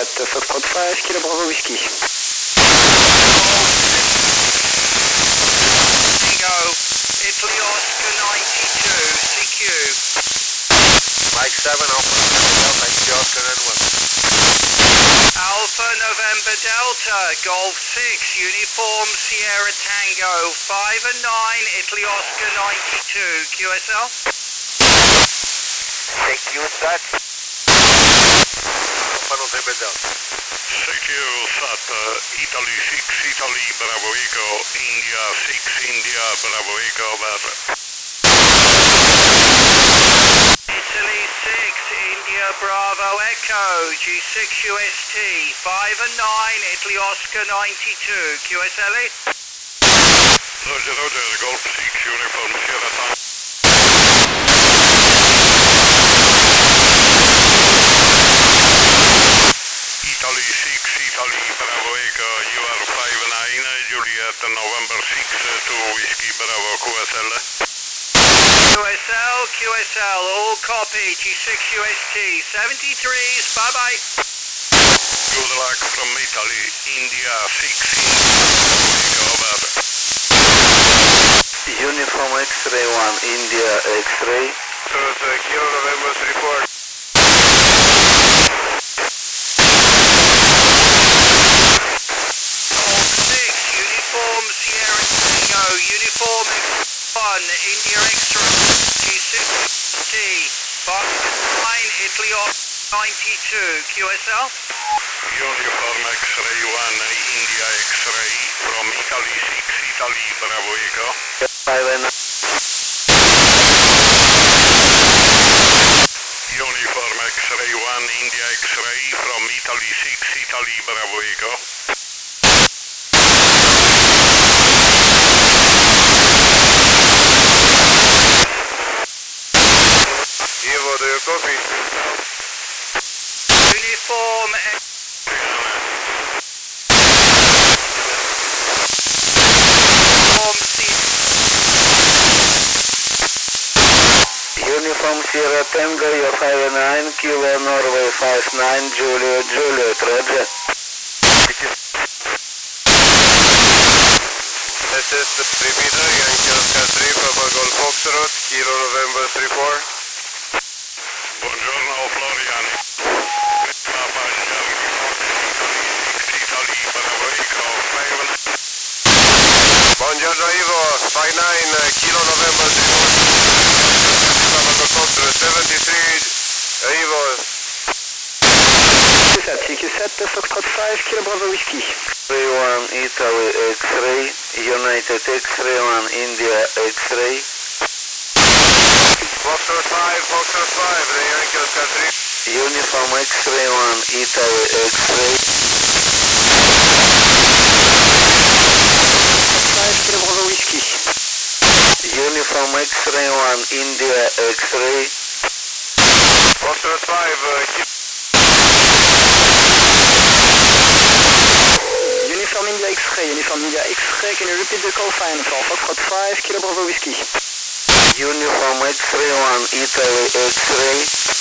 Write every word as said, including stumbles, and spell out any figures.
sept, Foxtrot five, Kilo Bravo Whiskey. Tango, Italy Oscar ninety-two, C Q. Mike seven, Alpha, Yankee Oscar Edwin. Alpha November Delta, Golf six, Uniform Sierra Tango, five and nine, Italy Oscar ninety-two, Q S L. Thank you, Sat. Alpha November Delta. Secure Sat, uh, Italy six, Italy, Bravo Echo, India six, India, Bravo Echo, over. Italy six, India Bravo Echo, G six U S T, five and nine, Italy Oscar ninety-two, Q S L E. Roger, Roger, Golf six, Uniform Sierra Tango. Italy six, Italy, Bravo Echo, you are five nine, Juliet, November six, two, Whiskey, Bravo, Q S L. Q S L, Q S L, all copy, G six U S T, seventy-threes, bye-bye. Good luck from Italy, India six, over. Uniform X-ray one, India X-ray. So it's uh, Kilo November's report. Golf six, Uniform Sierra Tango, Uniform one, India X-ray, G six T, five nine, Italy Oscar ninety-two, Q S L. Uniform X-ray one, India X-ray, from Italy six, Italy, Bravo Echo. five and Uniform X-ray one, India X-ray, from Italy six, Italy, Bravo Echo. Evo, do you copy? Uniform X Uniform Sierra Tango, you're five nine, Kilo Norway five nine, Julio, Juliet, Roger. This is repeater, Yankee Oscar three, Papa Golf Foxtrot, Kilo November three four. Buongiorno Florian. Papa Yankee six, Italy, Bravo Echo, five. Buongiorno Ivo, five nine, uh, Kilo November three four. Papa Golf Foxtrot seventy-three, Ivo. C Q seven, Foxtrot five, Kilo Bravo Whiskey. three one, Italy X-ray, United X-ray one, India X-ray. Foxtrot five, Foxtrot five, the Yankee Oscar three. Uniform X-ray one, Italy X-ray. five, Kilo Bravo Whiskey. Uniform X-ray one, India X-ray. Foxtrot five, uh, Uniform India X-ray, Uniform India X-ray, can you repeat the call sign for Foxtrot five, Kilo Bravo Whiskey? Uniform X-ray one, Italy X-ray.